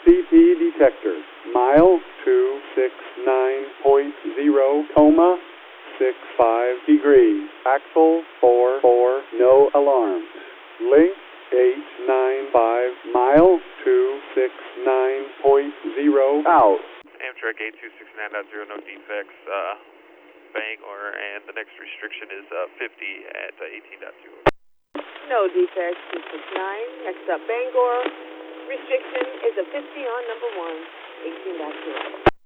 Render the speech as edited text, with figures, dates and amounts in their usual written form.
CP detector. Mile 269.0, coma 65 degrees. Axle 44, no alarms. Link 895, mile 269.0, out. Amtrak 8269.0, no defects, Bangor, and the next restriction is 50 at 18.2. No defects, 269. Next up, Bangor. Restriction is a 50 on number 1, 18.2.